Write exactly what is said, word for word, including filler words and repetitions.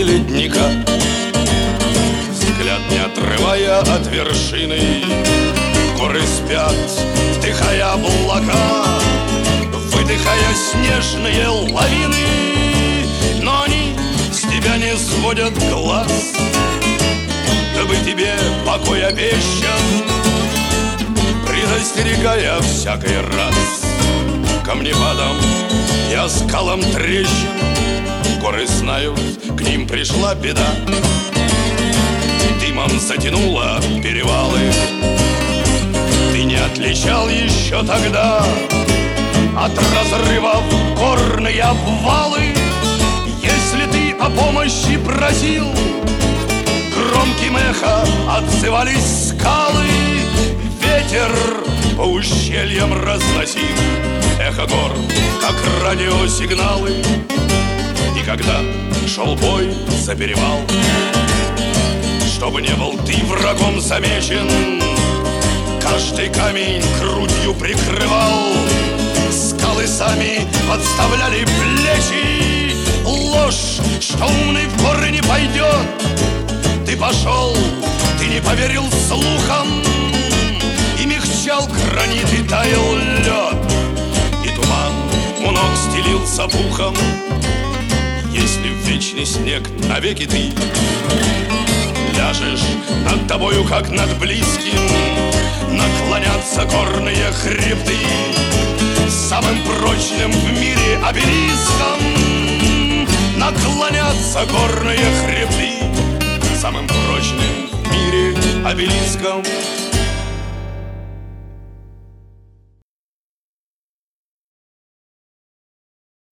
среди ледника, взгляд не отрывая от вершины. Горы спят, вдыхая облака, выдыхая снежные лавины, но они с тебя не сводят глаз, дабы тебе покой обещан, предостерегая всякий раз. Камнепадом я скалам трещин, горы знают, к ним пришла беда. Дымом затянуло перевалы, ты не отличал еще тогда от разрывов горные обвалы. Если ты о помощи просил, громким эхо отзывались скалы. Ветер по ущельям разносил эхо гор, как радиосигналы. И когда шел бой за перевал, чтобы не был ты врагом замечен, каждый камень грудью прикрывал, скалы сами подставляли плечи. Ложь, что умный в горы не пойдет, ты пошел, ты не поверил слухам, и мягчал гранит, и таял лед, и туман у ног стелился пухом. Если в вечный снег навеки ты ляжешь, над тобою, как над близким, наклонятся горные хребты самым прочным в мире обелиском. Наклонятся горные хребты самым прочным в мире обелиском.